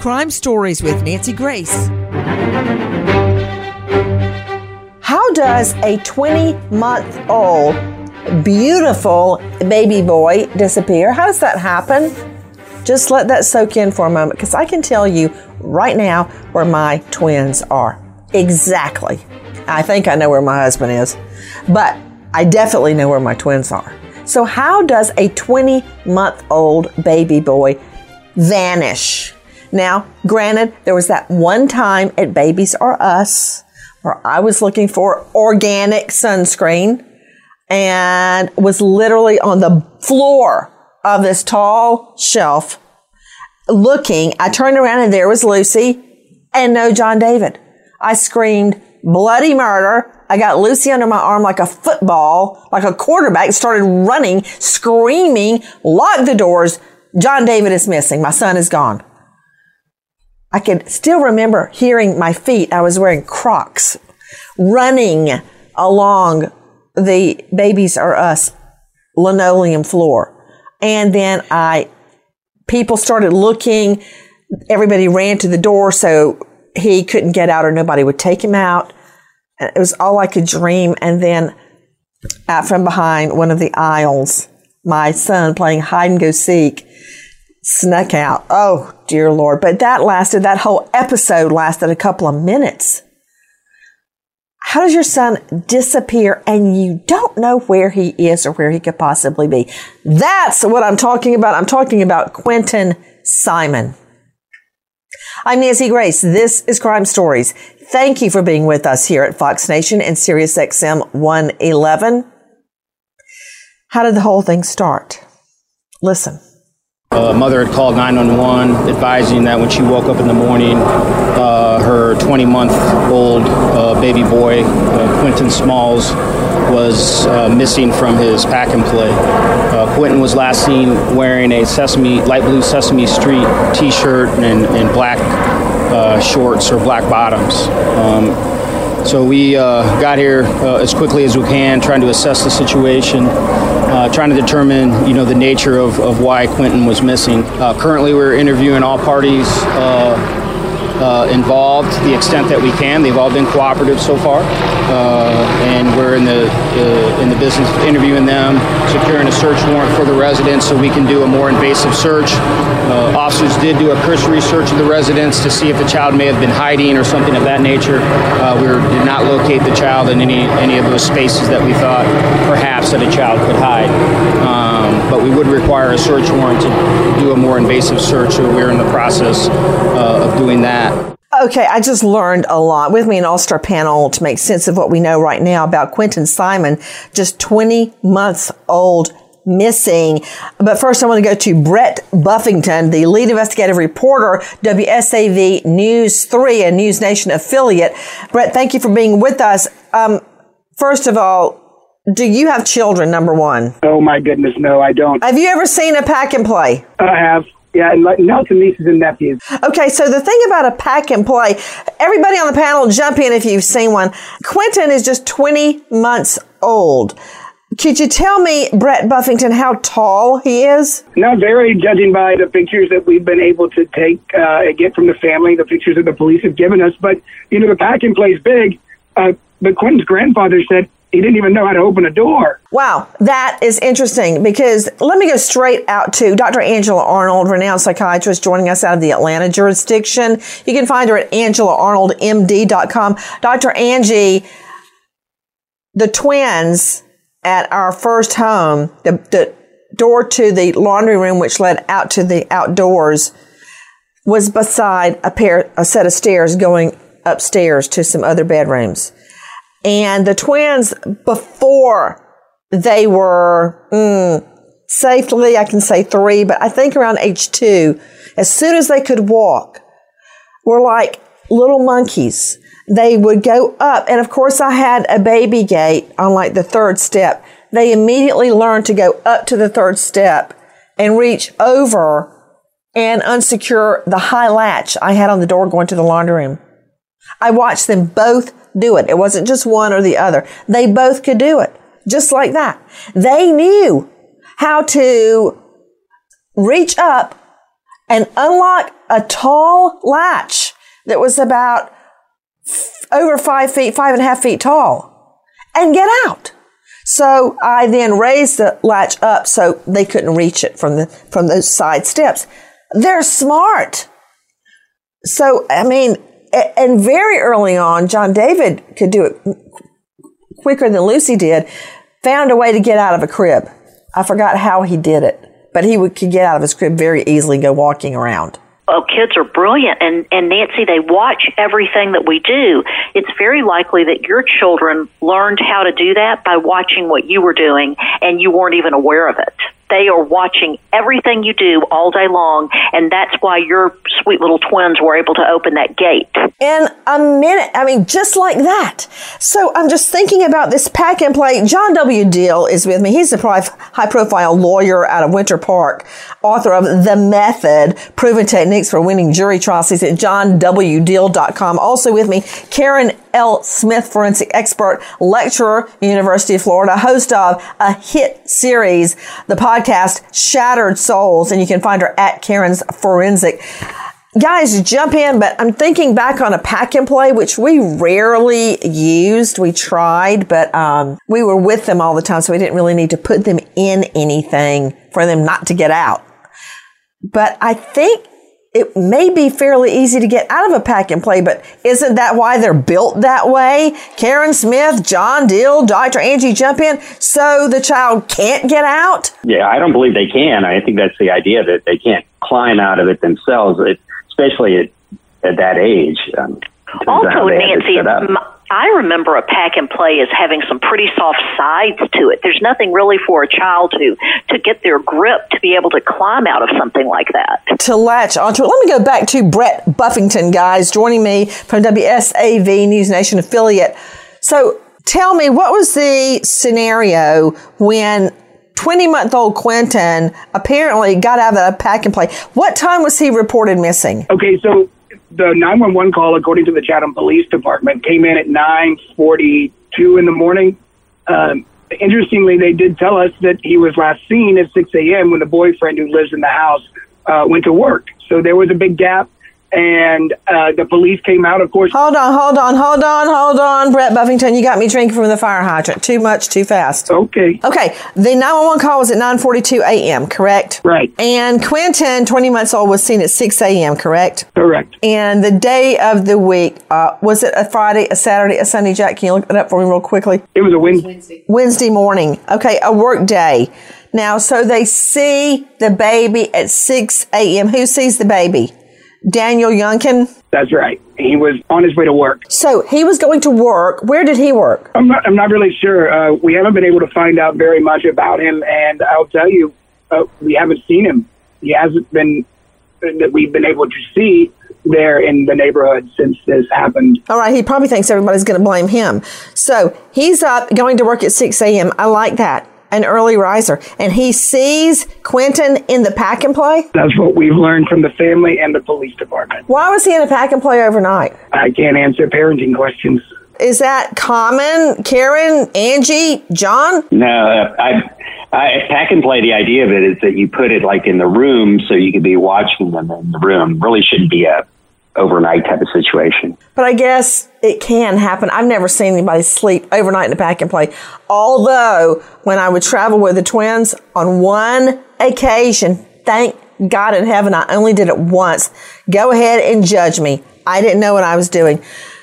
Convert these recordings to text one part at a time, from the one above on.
Crime Stories with Nancy Grace. How does a 20-month-old beautiful baby boy disappear? How does that happen? Just let that soak in for a moment, because I can tell you right now where my twins are. Exactly. I think I know where my husband is, but I definitely know where my twins are. So how does a 20-month-old baby boy vanish? Now, granted, there was that one time at Babies R Us where I was looking for organic sunscreen and was literally on the floor of this tall shelf looking. I turned around and there was Lucy and no John David. I screamed bloody murder. I got Lucy under my arm like a football, like a quarterback, started running, screaming, locked the doors. John David is missing. My son is gone. I can still remember hearing my feet. I was wearing Crocs, running along the Babies R Us linoleum floor. And then people started looking. Everybody ran to the door so he couldn't get out or nobody would take him out. It was all like a dream. And then out from behind one of the aisles, my son playing hide and go seek snuck out. Oh, dear Lord. But that whole episode lasted a couple of minutes. How does your son disappear and you don't know where he is or where he could possibly be? That's what I'm talking about. I'm talking about Quentin Simon. I'm Nancy Grace. This is Crime Stories. Thank you for being with us here at Fox Nation and Sirius XM 111. How did the whole thing start? Listen. Mother had called 911 advising that when she woke up in the morning, her 20-month-old baby boy, Quentin Smalls, was missing from his pack and play. Quentin was last seen wearing a light blue Sesame Street t-shirt and black shorts or black bottoms. So we got here as quickly as we can, trying to assess the situation, trying to determine, the nature of why Quentin was missing. Currently, we're interviewing all parties involved to the extent that we can. They've all been cooperative so far, and we're in the business of interviewing them, securing a search warrant for the residence so we can do a more invasive search. Officers did do a cursory search of the residence to see if the child may have been hiding or something of that nature. We did not locate the child in any of those spaces that we thought perhaps that a child could hide. But we would require a search warrant to do a more invasive search, so we're in the process of doing that. Okay, I just learned a lot. With me, an all-star panel to make sense of what we know right now about Quentin Simon, just 20 months old, missing. But first, I want to go to Brett Buffington, the lead investigative reporter, WSAV News 3, a News Nation affiliate. Brett, thank you for being with us. First of all, do you have children, number one? Oh, my goodness, no, I don't. Have you ever seen a pack and play? I have. Yeah, and no to nieces and nephews. Okay, so the thing about a pack and play, everybody on the panel, jump in if you've seen one. Quentin is just 20 months old. Could you tell me, Brett Buffington, how tall he is? Not very, judging by the pictures that we've been able to get from the family, the pictures that the police have given us. But, the pack and play is big. But Quentin's grandfather said he didn't even know how to open a door. Wow, that is interesting, because let me go straight out to Dr. Angela Arnold, renowned psychiatrist, joining us out of the Atlanta jurisdiction. You can find her at angelaarnoldmd.com. Dr. Angie, the twins at our first home, the door to the laundry room, which led out to the outdoors, was beside a set of stairs going upstairs to some other bedrooms. And the twins, before they were safely, I can say 3, but I think around age 2, as soon as they could walk, were like little monkeys. They would go up. And of course, I had a baby gate on like the 3rd step. They immediately learned to go up to the 3rd step and reach over and unsecure the high latch I had on the door going to the laundry room. I watched them both do it. It wasn't just one or the other. They both could do it, just like that. They knew how to reach up and unlock a tall latch that was about over 5 feet, 5.5 feet tall, and get out. So I then raised the latch up so they couldn't reach it from those side steps. They're smart. So, I mean, and very early on, John David could do it quicker than Lucy did, found a way to get out of a crib. I forgot how he did it, but he could get out of his crib very easily, go walking around. Oh, kids are brilliant. And Nancy, they watch everything that we do. It's very likely that your children learned how to do that by watching what you were doing, and you weren't even aware of it. They are watching everything you do all day long, and that's why your sweet little twins were able to open that gate. In a minute, I mean, just like that. So I'm just thinking about this pack and play. John W. Deal is with me. He's a high-profile lawyer out of Winter Park, author of The Method, Proven Techniques for Winning Jury Trials. He's at johnwdeal.com. Also with me, Karen L. Smith, forensic expert, lecturer, University of Florida, host of a hit series, the podcast Shattered Souls, and you can find her at Karen's Forensic. Guys, jump in, but I'm thinking back on a pack and play, which we rarely used. We tried, but we were with them all the time, so we didn't really need to put them in anything for them not to get out. But I think it may be fairly easy to get out of a pack and play, but isn't that why they're built that way? Karen Smith, John Deal, Dr. Angie, jump in so the child can't get out? Yeah, I don't believe they can. I think that's the idea, that they can't climb out of it themselves, especially at that age. Also, Nancy, I remember a pack and play as having some pretty soft sides to it. There's nothing really for a child to get their grip to be able to climb out of something like that. To latch onto it. Let me go back to Brett Buffington, guys, joining me from WSAV News Nation affiliate. So tell me, what was the scenario when 20-month-old Quentin apparently got out of a pack and play? What time was he reported missing? Okay, so the 911 call, according to the Chatham Police Department, came in at 9:42 in the morning. Interestingly, they did tell us that he was last seen at 6 a.m. when the boyfriend who lives in the house went to work. So there was a big gap, and the police came out, of course. Hold on, Brett Buffington. You got me drinking from the fire hydrant. Too much, too fast. Okay. The 911 call was at 9:42 a.m., correct? Right. And Quentin, 20 months old, was seen at 6 a.m., correct? Correct. And the day of the week, was it a Friday, a Saturday, a Sunday? Jack, can you look it up for me real quickly? It was a Wednesday. Wednesday morning. Okay, a work day. Now, so they see the baby at 6 a.m. Who sees the baby? Daniel Youngkin? That's right. He was on his way to work. So he was going to work. Where did he work? I'm not really sure. We haven't been able to find out very much about him, and I'll tell you, we haven't seen him. He hasn't been that we've been able to see there in the neighborhood since this happened. All right. He probably thinks everybody's going to blame him. So he's up going to work at 6 a.m. I like that. An early riser. And he sees Quentin in the pack and play? That's what we've learned from the family and the police department. Why was he in a pack and play overnight? I can't answer parenting questions. Is that common? Karen, Angie, John? No, I pack and play, the idea of it is that you put it like in the room so you could be watching them in the room. Really shouldn't be a overnight type of situation. But I guess it can happen. I've never seen anybody sleep overnight in a pack and play. Although, when I would travel with the twins, on one occasion, thank God in heaven, I only did it once. Go ahead and judge me. I didn't know what I was doing.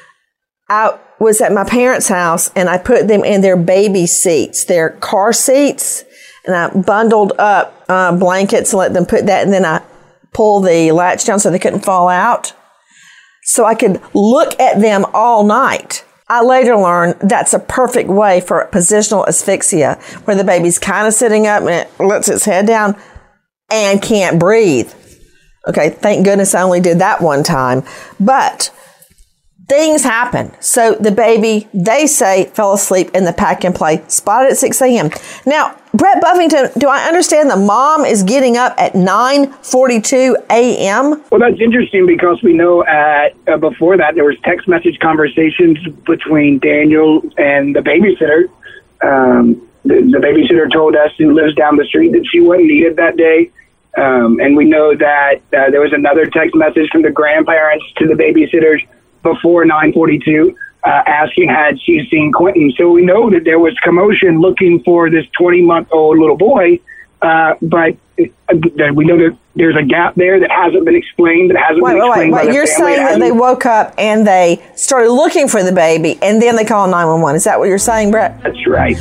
I was at my parents' house, and I put them in their baby seats, their car seats, and I bundled up blankets and let them put that, and then I pulled the latch down so they couldn't fall out, so I could look at them all night. I later learned that's a perfect way for positional asphyxia, where the baby's kind of sitting up and it lets its head down and can't breathe. Okay, thank goodness I only did that one time. But things happen. So the baby, they say, fell asleep in the pack and play, spotted at 6 a.m. Now, Brett Buffington, do I understand the mom is getting up at 9:42 a.m.? Well, that's interesting because we know before that there was text message conversations between Daniel and the babysitter. The babysitter told us, who lives down the street, that she wasn't needed that day. And we know that there was another text message from the grandparents to the babysitters before 9:42 asking had she seen Quentin. So we know that there was commotion looking for this 20-month-old little boy, but we know that there's a gap there that hasn't been explained, Wait. You're saying that they woke up and they started looking for the baby, and then they called 911. Is that what you're saying, Brett? That's right.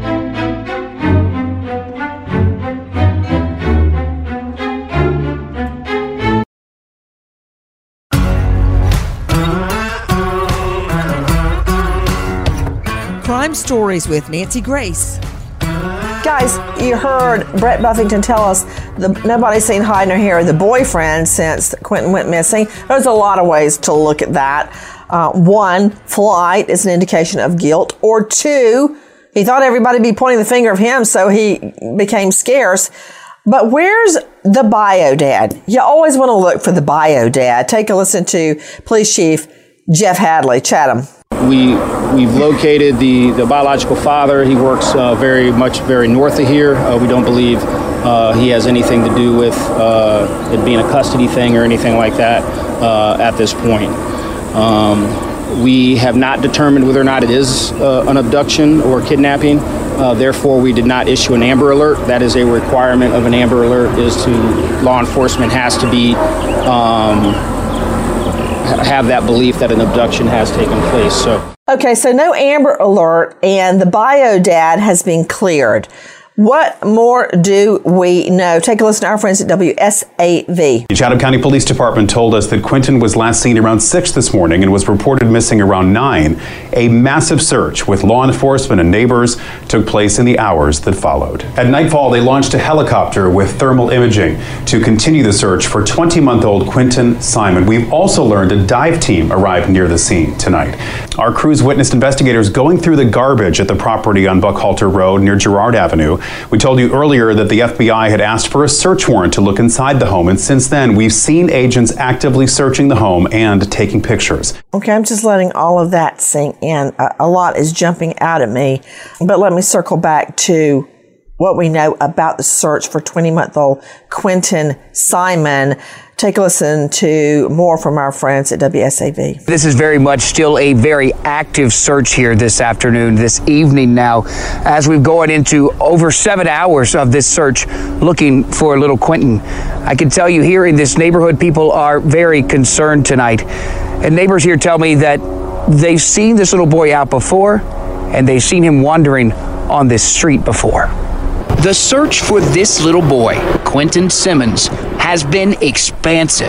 Crime Stories with Nancy Grace. Guys, you heard Brett Buffington tell us nobody's seen hide nor hair of the boyfriend since Quentin went missing. There's a lot of ways to look at that. One, flight is an indication of guilt. Or two, he thought everybody would be pointing the finger of him, so he became scarce. But where's the bio dad? You always want to look for the bio dad. Take a listen to Police Chief Jeff Hadley. Chatham. We've located the biological father. He works very north of here. We don't believe he has anything to do with it being a custody thing or anything like that at this point. We have not determined whether or not it is an abduction or kidnapping. Therefore, we did not issue an Amber Alert. That is a requirement of an Amber Alert. Law enforcement has to be have that belief that an abduction has taken place. Okay, so no Amber Alert, and the bio dad has been cleared. What more do we know? Take a listen to our friends at WSAV. The Chatham County Police Department told us that Quentin was last seen around 6 this morning and was reported missing around 9. A massive search with law enforcement and neighbors took place in the hours that followed. At nightfall, they launched a helicopter with thermal imaging to continue the search for 20-month-old Quentin Simon. We've also learned a dive team arrived near the scene tonight. Our crews witnessed investigators going through the garbage at the property on Buckhalter Road near Girard Avenue. We told you earlier that the FBI had asked for a search warrant to look inside the home, and since then, we've seen agents actively searching the home and taking pictures. Okay, I'm just letting all of that sink in. A lot is jumping out at me, but let me circle back to what we know about the search for 20-month-old Quentin Simon. Take a listen to more from our friends at WSAV. This is very much still a very active search here this afternoon, this evening now, as we've gone into over 7 hours of this search looking for little Quentin. I can tell you here in this neighborhood, people are very concerned tonight. And neighbors here tell me that they've seen this little boy out before, and they've seen him wandering on this street before. The search for this little boy, Quentin Simmons, has been expansive.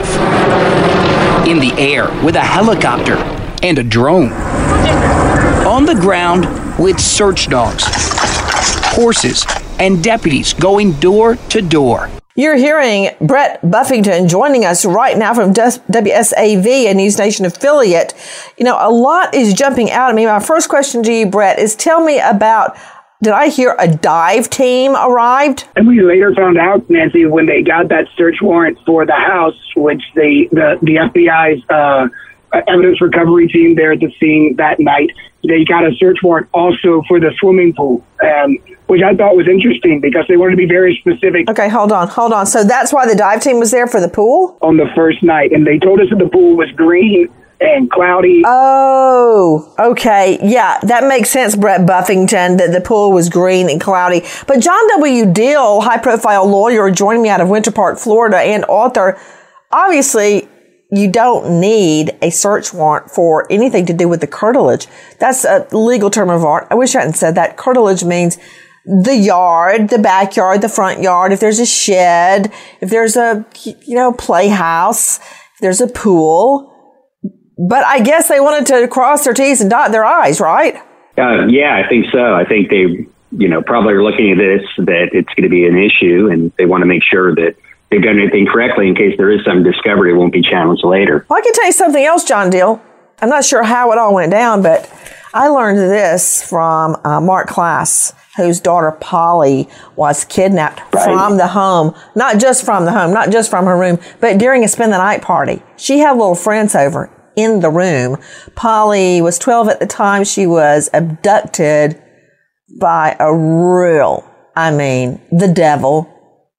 In the air with a helicopter and a drone. On the ground with search dogs, horses, and deputies going door to door. You're hearing Brett Buffington joining us right now from WSAV, a News Nation affiliate. You know, a lot is jumping out at me. My first question to you, Brett, is tell me about, did I hear a dive team arrived? And we later found out, Nancy, when they got that search warrant for the house, which the FBI's evidence recovery team there at the scene that night, they got a search warrant also for the swimming pool, which I thought was interesting because they wanted to be very specific. Okay, hold on. So that's why the dive team was there for the pool? On the first night, and they told us that the pool was green and cloudy. Oh, okay. Yeah, that makes sense, Brett Buffington, that the pool was green and cloudy. But John W. Dill, high-profile lawyer joining me out of Winter Park, Florida, and author, obviously you don't need a search warrant for anything to do with the curtilage. That's a legal term of art. I wish I hadn't said that. Curtilage means the yard, the backyard, the front yard, if there's a shed, if there's a, playhouse, if there's a pool. But I guess they wanted to cross their T's and dot their I's, right? Yeah, I think so. I think they, probably are looking at this, that it's going to be an issue, and they want to make sure that they've done everything correctly in case there is some discovery. It won't be challenged later. Well, I can tell you something else, John Dill. I'm not sure how it all went down, but I learned this from Mark Klass, whose daughter Polly was kidnapped from the home, not just from the home, not just from her room, but during a spend the night party. She had little friends over in the room. Polly was 12 at the time. She was abducted by the devil,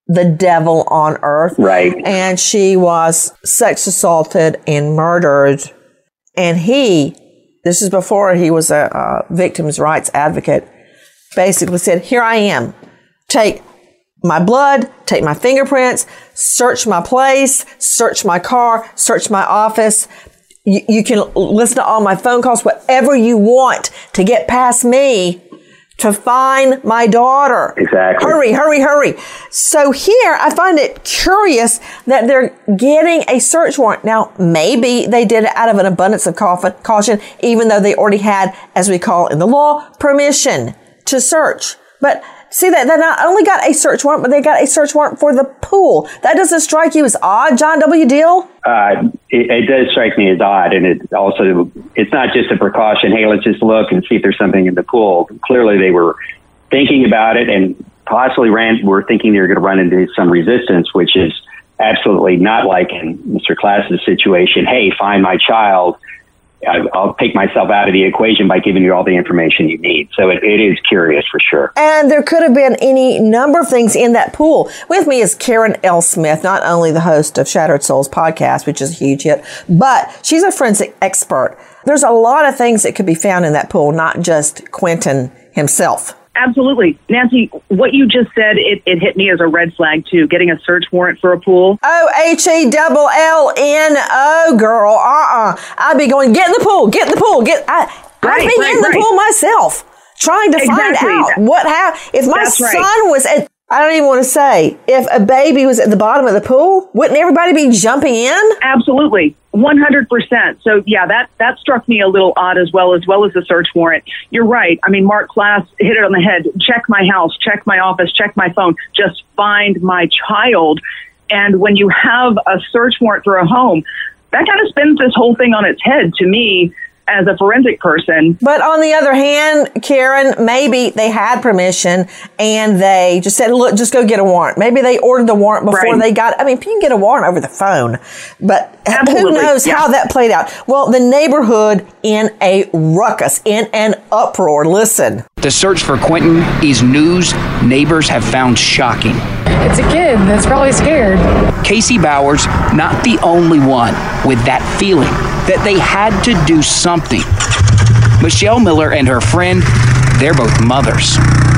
the devil on earth. Right. And she was sex assaulted and murdered. And this is before he was a victim's rights advocate, basically said, here I am. Take my blood, take my fingerprints, search my place, search my car, search my office. You can listen to all my phone calls, whatever you want to get past me to find my daughter. Exactly. Hurry. So here, I find it curious that they're getting a search warrant. Now, maybe they did it out of an abundance of caution, even though they already had, as we call in the law, permission to search. But see that they not only got a search warrant, but they got a search warrant for the pool. That doesn't strike you as odd, John W. Deal? It does strike me as odd, and it's not just a precaution. Hey, let's just look and see if there's something in the pool. Clearly, they were thinking about it, and possibly were thinking they were going to run into some resistance, which is absolutely not like in Mr. Klass's situation. Hey, find my child. I'll take myself out of the equation by giving you all the information you need. So it is curious for sure. And there could have been any number of things in that pool. With me is Karen L. Smith, not only the host of Shattered Souls podcast, which is a huge hit, but she's a forensic expert. There's a lot of things that could be found in that pool, not just Quentin himself. Absolutely. Nancy, what you just said, it hit me as a red flag, too, getting a search warrant for a pool. OHELLNO, girl. I'd be going, get in the pool. I've been in the pool myself, trying to find out if my son was at, I don't even want to say, if a baby was at the bottom of the pool, wouldn't everybody be jumping in? Absolutely. 100%. So yeah, that struck me a little odd as well as the search warrant. You're right. I mean, Mark Klass hit it on the head. Check my house, check my office, check my phone, just find my child. And when you have a search warrant for a home, that kind of spins this whole thing on its head to me as a forensic person. But on the other hand, Karen, maybe they had permission and they just said, look, just go get a warrant. Maybe they ordered the warrant before they got, I mean, you can get a warrant over the phone, but who knows how that played out. Well, the neighborhood in a ruckus, in an uproar. Listen. The search for Quentin is news neighbors have found shocking. It's a kid that's probably scared. Casey Bowers, not the only one with that feeling that they had to do something. Michelle Miller and her friend, they're both mothers.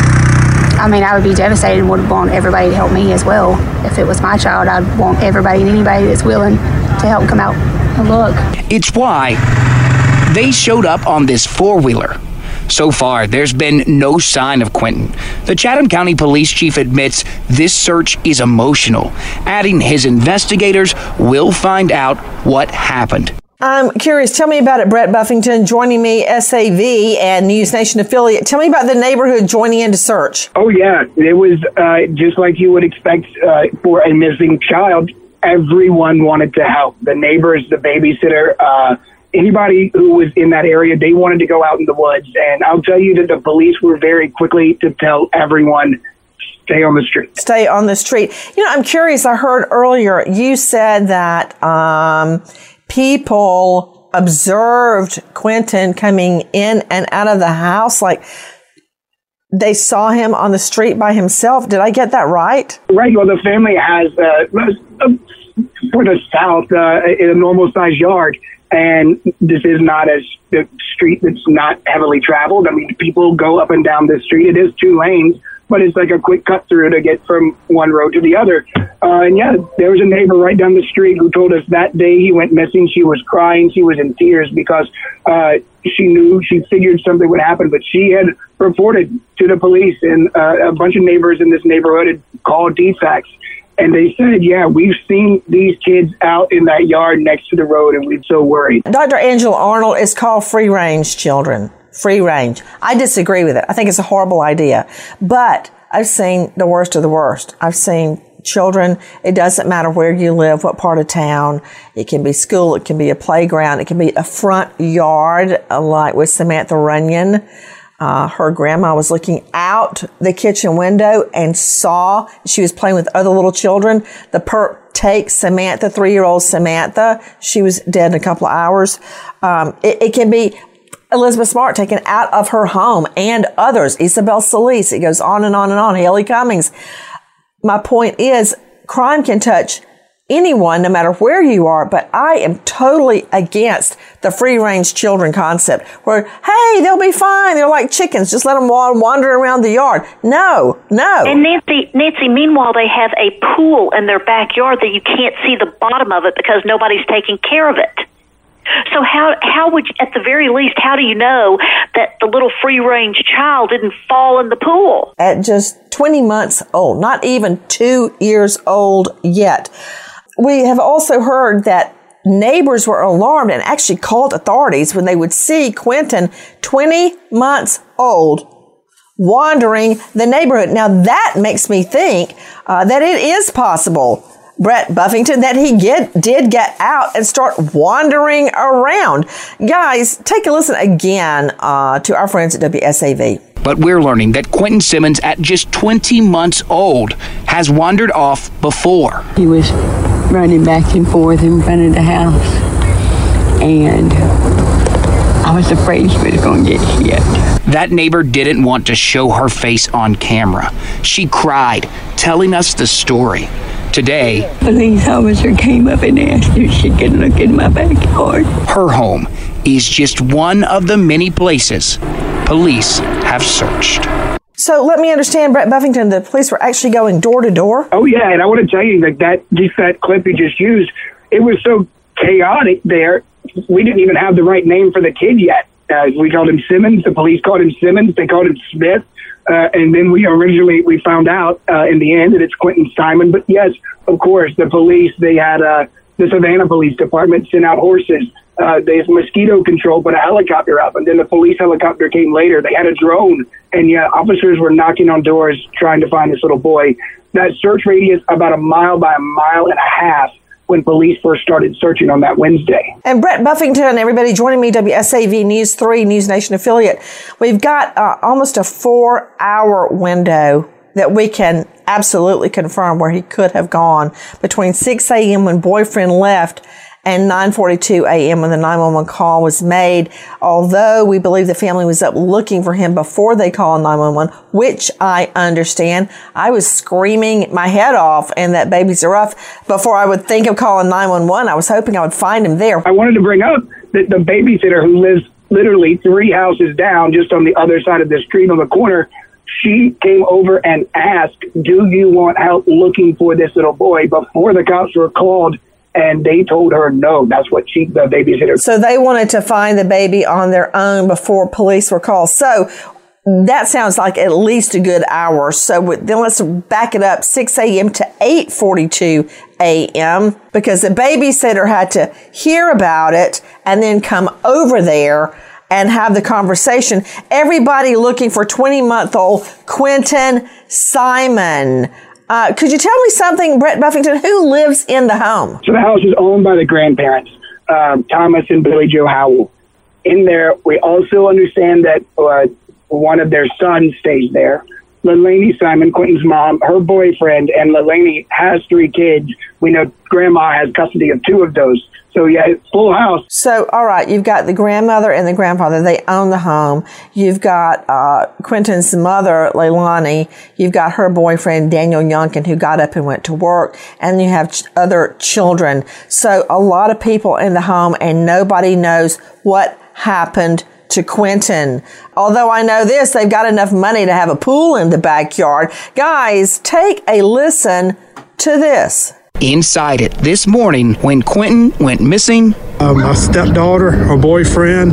I mean, I would be devastated and would want everybody to help me as well. If it was my child, I'd want everybody and anybody that's willing to help come out and look. It's why they showed up on this four-wheeler. So far, there's been no sign of Quentin. The Chatham County Police Chief admits this search is emotional, adding his investigators will find out what happened. I'm curious. Tell me about it, Brett Buffington, joining me, SAV and News Nation affiliate. Tell me about the neighborhood joining in to search. Oh, yeah. It was just like you would expect for a missing child. Everyone wanted to help. The neighbors, the babysitter, anybody who was in that area, they wanted to go out in the woods. And I'll tell you that the police were very quickly to tell everyone, stay on the street. Stay on the street. You know, I'm curious. I heard earlier you said that people observed Quentin coming in and out of the house, like they saw him on the street by himself. Did I get that right? Right. Well, the family has, for the south, in a normal-sized yard. And this is not a street that's not heavily traveled. I mean, people go up and down this street. It is 2 lanes, but it's like a quick cut through to get from one road to the other. And yeah, there was a neighbor right down the street who told us that day he went missing. She was crying. She was in tears because she figured something would happen, but she had reported to the police, and a bunch of neighbors in this neighborhood had called DFACS. And they said, yeah, we've seen these kids out in that yard next to the road, and we're so worried. Dr. Angela Arnold is called free-range children. Free range. I disagree with it. I think it's a horrible idea. But I've seen the worst of the worst. I've seen children. It doesn't matter where you live, what part of town. It can be school. It can be a playground. It can be a front yard, like with Samantha Runyon. Her grandma was looking out the kitchen window and saw she was playing with other little children. The perp takes Samantha, 3-year-old Samantha. She was dead in a couple of hours. It can be Elizabeth Smart taken out of her home and others. Isabel Solis. It goes on and on and on. Haley Cummings. My point is, crime can touch anyone, no matter where you are, but I am totally against the free-range children concept where, hey, they'll be fine. They're like chickens. Just let them wander around the yard. No. And Nancy, meanwhile, they have a pool in their backyard that you can't see the bottom of it because nobody's taking care of it. So how would you, at the very least, how do you know that the little free-range child didn't fall in the pool? At just 20 months old, not even 2 years old yet. We have also heard that neighbors were alarmed and actually called authorities when they would see Quentin, 20 months old, wandering the neighborhood. Now that makes me think that it is possible, Brett Buffington, that he did get out and start wandering around. Guys, take a listen again to our friends at WSAV. But we're learning that Quentin Simmons, at just 20 months old, has wandered off before. He was running back and forth in front of the house, and I was afraid he was going to get hit. That neighbor didn't want to show her face on camera. She cried, telling us the story. Today, a police officer came up and asked if she could look in my backyard. Her home is just one of the many places police have searched. So let me understand, Brett Buffington, the police were actually going door to door? Oh, yeah, and I want to tell you that clip you just used, it was so chaotic there, we didn't even have the right name for the kid yet. We called him Simmons, the police called him Simmons, they called him Smith, and then we found out in the end that it's Quentin Simon. But yes, of course, the police, they had the Savannah Police Department sent out horses. There's mosquito control, put a helicopter up, and then the police helicopter came later. They had a drone, and yeah, officers were knocking on doors trying to find this little boy. That search radius about a mile by a mile and a half when police first started searching on that Wednesday. And Brett Buffington, everybody joining me, WSAV News 3, News Nation affiliate. We've got almost a 4-hour window that we can absolutely confirm where he could have gone between 6 a.m. when boyfriend left and 9:42 a.m. when the 911 call was made. Although we believe the family was up looking for him before they called 911, which I understand. I was screaming my head off in that Babies R Us before I would think of calling 911. I was hoping I would find him there. I wanted to bring up that the babysitter who lives literally 3 houses down, just on the other side of the street on the corner, she came over and asked, do you want help looking for this little boy, before the cops were called. And they told her no. That's what the babysitter. So they wanted to find the baby on their own before police were called. So that sounds like at least a good hour. So then let's back it up, 6 a.m. to 8:42 a.m. because the babysitter had to hear about it and then come over there and have the conversation. Everybody looking for 20-month-old Quentin Simon. Could you tell me something, Brett Buffington, who lives in the home? So the house is owned by the grandparents, Thomas and Billy Joe Howell. In there, we also understand that one of their sons stays there. Lelaine Simon, Quentin's mom, her boyfriend, and Lelaine has 3 kids. We know Grandma has custody of 2 of those. So, yeah, it's full house. So, all right, you've got the grandmother and the grandfather. They own the home. You've got Quentin's mother, Leilani. You've got her boyfriend, Daniel Youngkin, who got up and went to work. And you have other children. So, a lot of people in the home, and nobody knows what happened to Quentin. Although I know this, they've got enough money to have a pool in the backyard. Guys, take a listen to this. Inside it this morning when Quentin went missing. My stepdaughter, her boyfriend,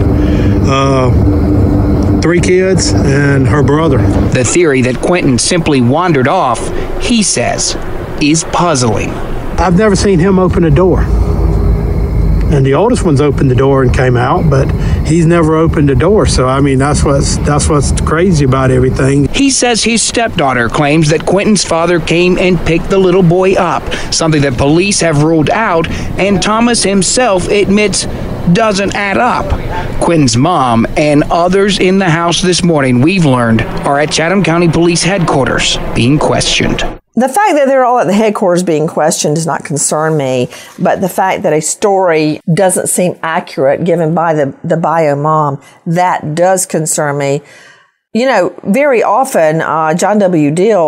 3 kids, and her brother. The theory that Quentin simply wandered off, he says, is puzzling. I've never seen him open a door. And the oldest one's opened the door and came out, but he's never opened the door. So, I mean, that's what's crazy about everything. He says his stepdaughter claims that Quentin's father came and picked the little boy up, something that police have ruled out, and Thomas himself admits doesn't add up. Quentin's mom and others in the house this morning, we've learned, are at Chatham County Police Headquarters being questioned. The fact that they're all at the headquarters being questioned does not concern me, but the fact that a story doesn't seem accurate given by the bio mom, that does concern me. You know, very often, John W. Deal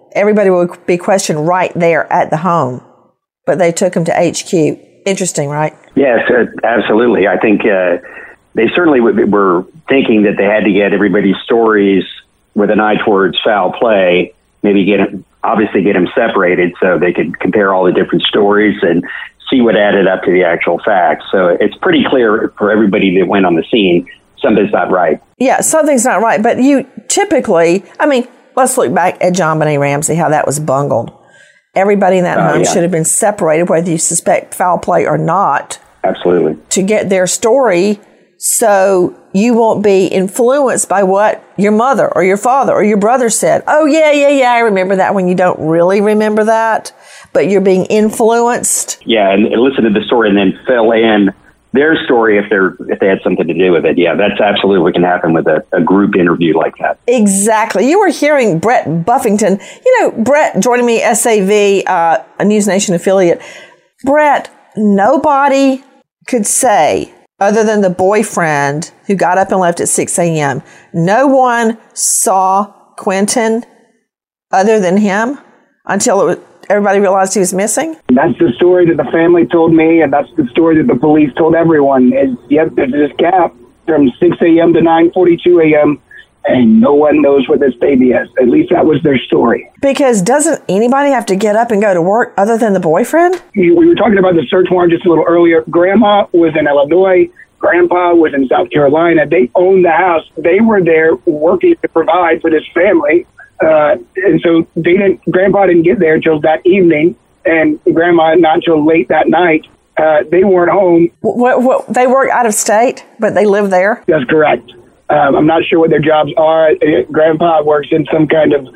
everybody would be questioned right there at the home, but they took him to HQ. Interesting, right? Yes, absolutely. I think they certainly were thinking that they had to get everybody's stories with an eye towards foul play, maybe get them separated so they could compare all the different stories and see what added up to the actual facts. So it's pretty clear for everybody that went on the scene, something's not right. Yeah, something's not right. But you typically, let's look back at JonBenét Ramsey, how that was bungled. Everybody in that home should have been separated, whether you suspect foul play or not. Absolutely. To get their story so you won't be influenced by what your mother or your father or your brother said. Oh, yeah, I remember that, when you don't really remember that, but you're being influenced. Yeah, and listen to the story and then fill in their story if they had something to do with it. Yeah, that's absolutely what can happen with a group interview like that. Exactly. You were hearing Brett Buffington. Brett joining me, SAV, a News Nation affiliate. Brett, nobody could say, other than the boyfriend who got up and left at 6 a.m., no one saw Quentin other than him until everybody realized he was missing? That's the story that the family told me, and that's the story that the police told everyone. There's this gap from 6 a.m. to 9:42 a.m., and no one knows where this baby is. At least that was their story. Because doesn't anybody have to get up and go to work other than the boyfriend? We were talking about the search warrant just a little earlier. Grandma was in Illinois. Grandpa was in South Carolina. They owned the house. They were there working to provide for this family. And so Grandpa didn't get there till that evening, and Grandma not till late that night. They weren't home. They work out of state, but they live there? That's correct. I'm not sure what their jobs are. Grandpa works in some kind of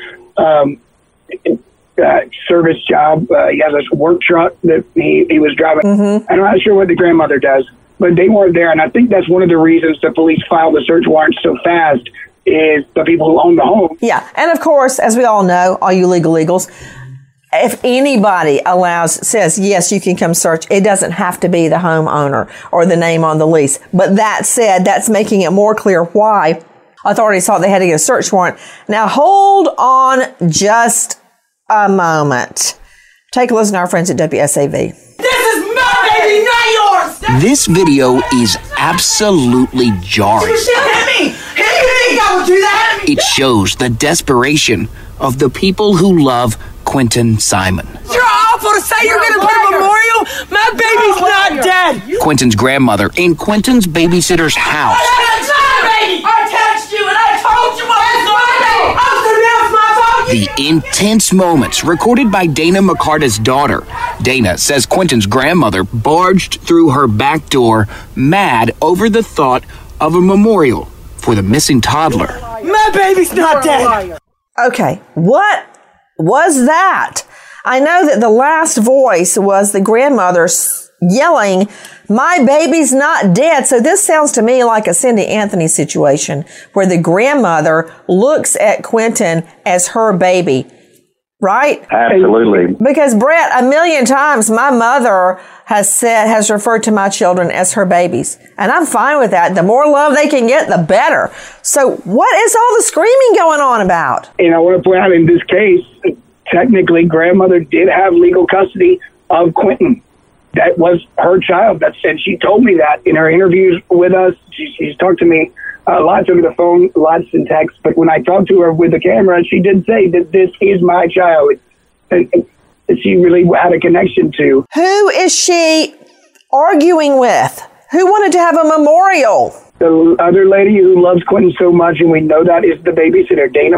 service job. He has a work truck that he was driving. Mm-hmm. I'm not sure what the grandmother does, but they weren't there. And I think that's one of the reasons the police filed the search warrant so fast, is the people who own the home. Yeah. And of course, as we all know, all you legal eagles, if anybody says, yes, you can come search, it doesn't have to be the homeowner or the name on the lease. But that said, that's making it more clear why authorities thought they had to get a search warrant. Now, hold on just a moment. Take a listen to our friends at WSAV. This is my baby, not yours! This video is absolutely jarring. Hit me! Don't do that! It shows the desperation of the people who love Quentin Simon. You're awful to say you're going to put a memorial. My baby's not dead. Quentin's grandmother in Quentin's babysitter's house. That's my baby. I texted you and I told you what was my fault. The intense moments recorded by Dana McCarta's daughter. Dana says Quentin's grandmother barged through her back door, mad over the thought of a memorial for the missing toddler. My baby's not dead. Okay, what was that? I know that the last voice was the grandmother yelling, my baby's not dead. So this sounds to me like a Cindy Anthony situation where the grandmother looks at Quentin as her baby, right? Absolutely. Because Brett, a million times my mother has referred to my children as her babies. And I'm fine with that. The more love they can get, the better. So what is all the screaming going on about? And I want to point out in this case, technically grandmother did have legal custody of Quentin. That was her child. And she told me that in her interviews with us. She's talked to me lots over the phone, lots in text. But when I talked to her with the camera, she did say that this is my child. And she really had a connection to. Who is she arguing with? Who wanted to have a memorial? The other lady who loves Quentin so much, and we know that, is the babysitter, Diana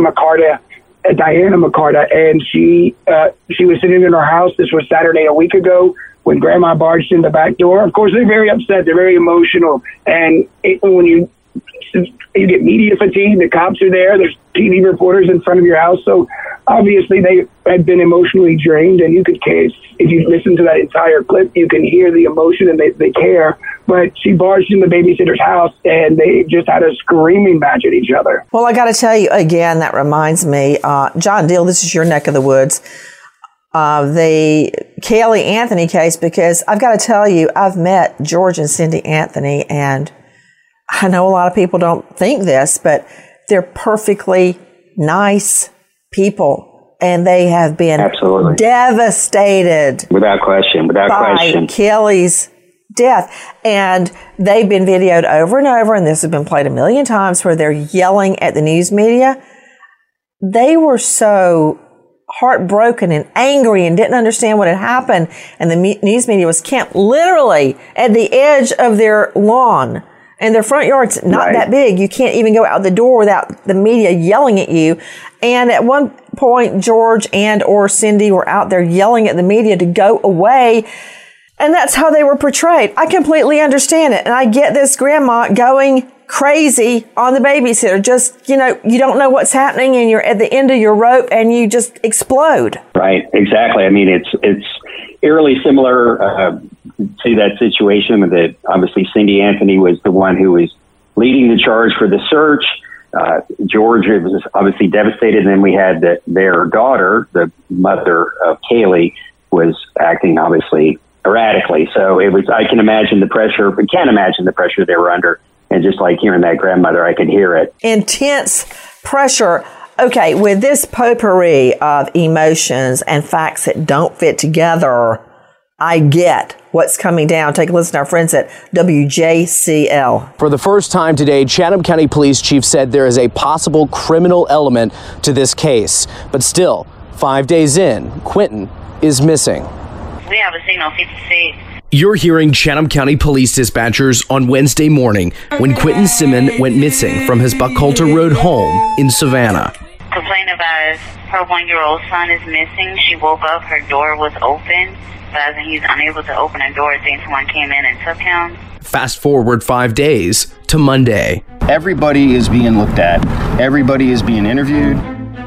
McCarta. And she was sitting in her house. This was Saturday a week ago when Grandma barged in the back door. Of course, they're very upset. They're very emotional. And when you get media fatigue, the cops are there. There's TV reporters in front of your house. So obviously they had been emotionally drained, and if you listen to that entire clip, you can hear the emotion and they care. But she barged in the babysitter's house and they just had a screaming match at each other. Well, I got to tell you again, that reminds me, John Deal, this is your neck of the woods, the Caylee Anthony case, because I've got to tell you, I've met George and Cindy Anthony, and I know a lot of people don't think this, but they're perfectly nice people. and they have been devastated. Without question. By Kelly's death. And they've been videoed over and over, and this has been played a million times, where they're yelling at the news media. They were so heartbroken and angry and didn't understand what had happened. And the news media was camped literally at the edge of their lawn. And their front yard's not that big. You can't even go out the door without the media yelling at you. And at one point, George and or Cindy were out there yelling at the media to go away. And that's how they were portrayed. I completely understand it. And I get this grandma going crazy on the babysitter. Just, you don't know what's happening, and you're at the end of your rope and you just explode. Right. Exactly. I mean, it's eerily similar to that situation that obviously Cindy Anthony was the one who was leading the charge for the search. George was obviously devastated. And then we had their daughter, the mother of Kaylee, was acting obviously erratically. So I can't imagine the pressure they were under. And just like hearing that grandmother, I could hear it. Intense pressure. Okay, with this potpourri of emotions and facts that don't fit together, I get what's coming down. Take a listen to our friends at WJCL. For the first time today, Chatham County Police Chief said there is a possible criminal element to this case. But still, 5 days in, Quentin is missing. We have a signal 56. You're hearing Chatham County Police dispatchers on Wednesday morning when Quentin Simmons went missing from his Buckhalter Road home in Savannah. Complaint about her 1-year-old son is missing. She woke up, her door was open, but as he's unable to open the door, I think someone came in and took him. Fast forward 5 days to Monday. Everybody is being looked at. Everybody is being interviewed.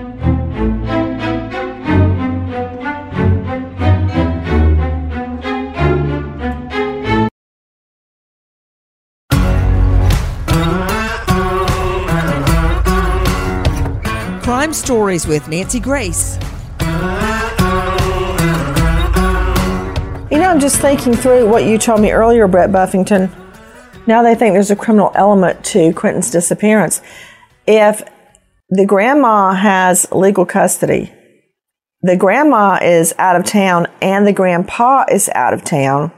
Crime Stories with Nancy Grace. I'm just thinking through what you told me earlier, Brett Buffington. Now they think there's a criminal element to Quentin's disappearance. If the grandma has legal custody, the grandma is out of town, and the grandpa is out of town,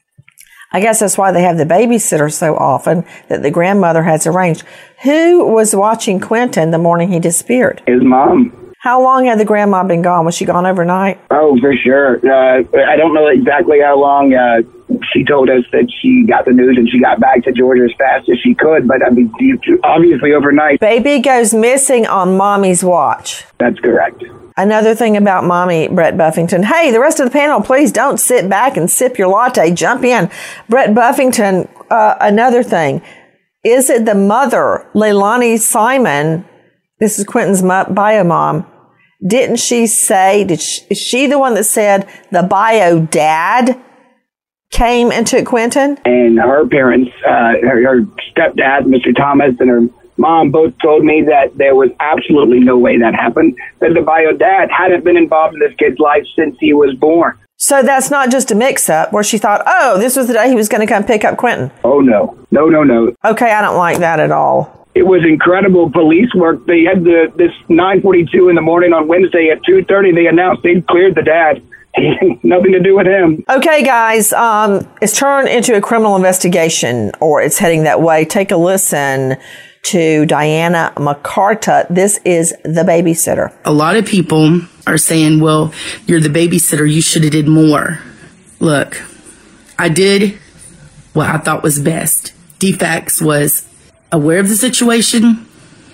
I guess that's why they have the babysitter so often that the grandmother has arranged. Who was watching Quentin the morning he disappeared? His mom. How long had the grandma been gone? Was she gone overnight? Oh, for sure. I don't know exactly how long. She told us that she got the news and she got back to Georgia as fast as she could, but I mean, obviously overnight. Baby goes missing on mommy's watch. That's correct. Another thing about mommy, Brett Buffington. Hey, the rest of the panel, please don't sit back and sip your latte. Jump in. Brett Buffington, another thing. Is it the mother, Leilani Simon? This is Quentin's bio mom. Didn't she say, is she the one that said the bio dad came and took Quentin? And her parents, her stepdad, Mr. Thomas, and her mom both told me that there was absolutely no way that happened, that the bio dad hadn't been involved in this kid's life since he was born. So that's not just a mix-up where she thought, oh, this was the day he was going to come pick up Quentin. Oh, no. No. Okay, I don't like that at all. It was incredible police work. They had this 9:42 in the morning on Wednesday at 2:30. They announced they'd cleared the dad. Nothing to do with him. Okay, guys, it's turned into a criminal investigation, or it's heading that way. Take a listen to Diana McCarta. This is the babysitter. A lot of people are saying, well, you're the babysitter. You should have did more. Look, I did what I thought was best. DFACS was aware of the situation.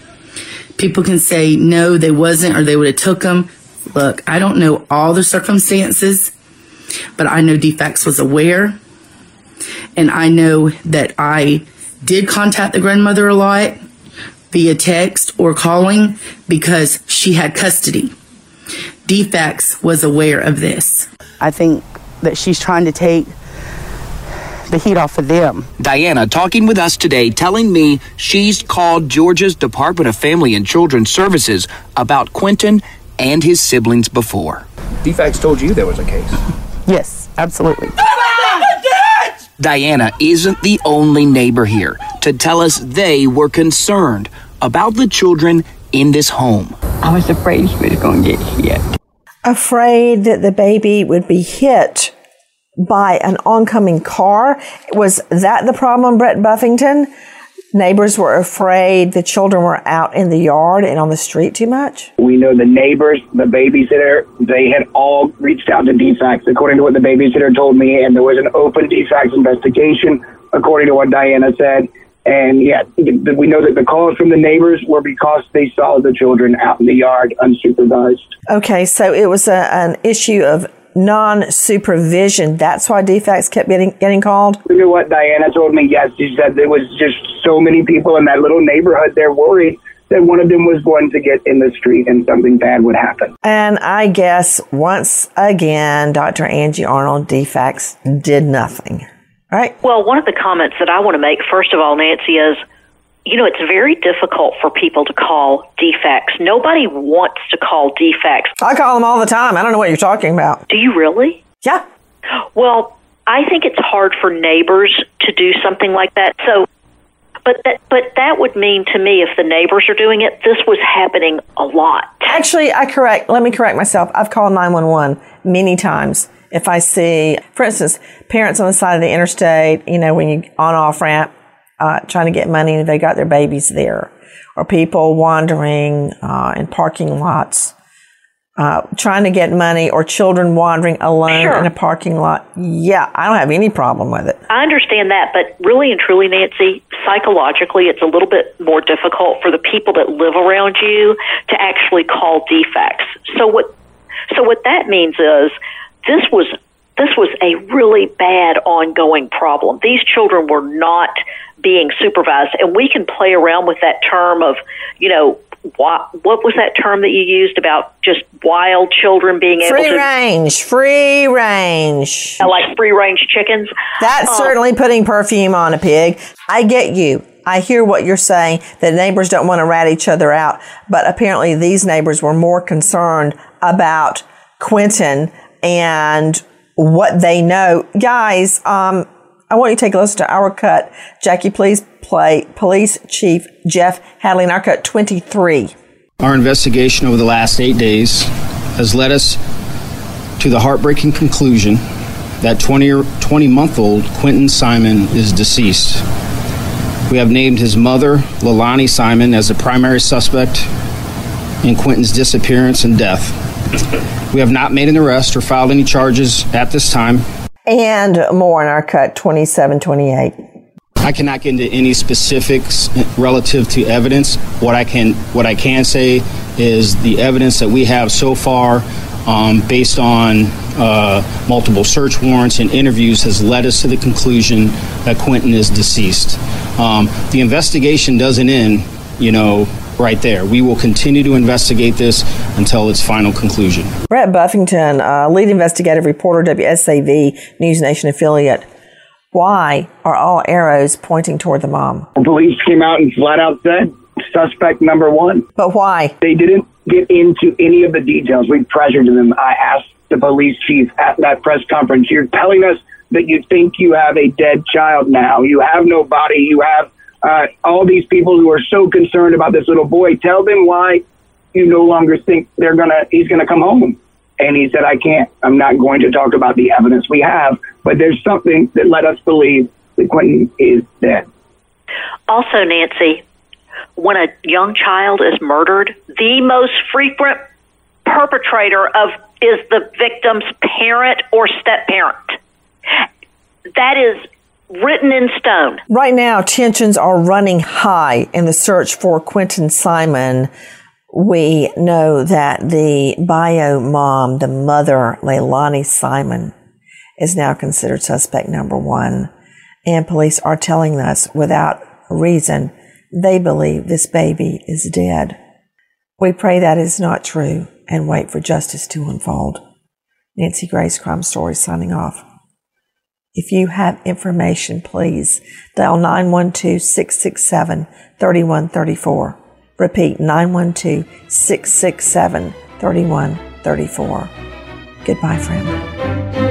People can say, no, they wasn't, or they would have took them. Look, I don't know all the circumstances, but I know DFACS was aware. And I know that I did contact the grandmother a lot via text or calling because she had custody. DFACS was aware of this. I think that she's trying to take the heat off of them. Diana talking with us today, telling me she's called Georgia's Department of Family and Children's Services about Quentin and his siblings before. DFACS told you there was a case. Yes, absolutely. Diana isn't the only neighbor here to tell us they were concerned about the children in this home. I was afraid she was going to get hit. Afraid that the baby would be hit by an oncoming car? Was that the problem, Brett Buffington? Neighbors were afraid the children were out in the yard and on the street too much? We know the neighbors, the babysitter, they had all reached out to DFACS, according to what the babysitter told me, and there was an open DFACS investigation, according to what Diana said. And yeah, we know that the calls from the neighbors were because they saw the children out in the yard unsupervised. Okay, so it was an issue of non-supervision. That's why DFACS kept getting called? Look at what Diana told me. Yes, she said there was just so many people in that little neighborhood. They're worried that one of them was going to get in the street and something bad would happen. And I guess once again, Dr. Angie Arnold, DFACS did nothing. Right. Well, one of the comments that I want to make, first of all, Nancy, is, it's very difficult for people to call DFACS. Nobody wants to call DFACS. I call them all the time. I don't know what you're talking about. Do you really? Yeah. Well, I think it's hard for neighbors to do something like that. So, but that would mean to me, if the neighbors are doing it, this was happening a lot. Actually, let me correct myself. I've called 911 many times. If I see, for instance, parents on the side of the interstate, when you on-off ramp, trying to get money and they got their babies there, or people wandering in parking lots, trying to get money, or children wandering alone in a parking lot. Yeah, I don't have any problem with it. I understand that, but really and truly, Nancy, psychologically, it's a little bit more difficult for the people that live around you to actually call DFACS. So what that means is, this was a really bad ongoing problem. These children were not being supervised, and we can play around with that term of, what was that term that you used about just wild children being able to... Free range. Like free-range chickens? That's certainly putting perfume on a pig. I get you. I hear what you're saying, that neighbors don't want to rat each other out, but apparently these neighbors were more concerned about Quentin and what they know. Guys, I want you to take a listen to Our Cut. Jackie, please play Police Chief Jeff Hadley in Our Cut 23. Our investigation over the last 8 days has led us to the heartbreaking conclusion that 20-month-old Quentin Simon is deceased. We have named his mother, Leilani Simon, as the primary suspect in Quentin's disappearance and death. We have not made an arrest or filed any charges at this time. And more in Our Cut 2728. I cannot get into any specifics relative to evidence. What I can say is the evidence that we have so far, based on multiple search warrants and interviews, has led us to the conclusion that Quentin is deceased. The investigation doesn't end, right there. We will continue to investigate this until its final conclusion. Brett Buffington, lead investigative reporter, WSAV News Nation affiliate. Why are all arrows pointing toward the mom? The police came out and flat out said, suspect number one. But why? They didn't get into any of the details. We pressured them. I asked the police chief at that press conference, you're telling us that you think you have a dead child now. You have no body. You have all these people who are so concerned about this little boy. Tell them why you no longer think he's gonna come home. And he said, I can't. I'm not going to talk about the evidence we have, but there's something that led us believe that Quentin is dead. Also, Nancy, when a young child is murdered, the most frequent perpetrator is the victim's parent or step-parent. That is written in stone. Right now, tensions are running high in the search for Quentin Simon. We know that the bio mom, the mother, Leilani Simon, is now considered suspect number one. And police are telling us without reason they believe this baby is dead. We pray that is not true and wait for justice to unfold. Nancy Grace, Crime Stories, signing off. If you have information, please dial 912-667-3134. Repeat, 912-667-3134. Goodbye, friend.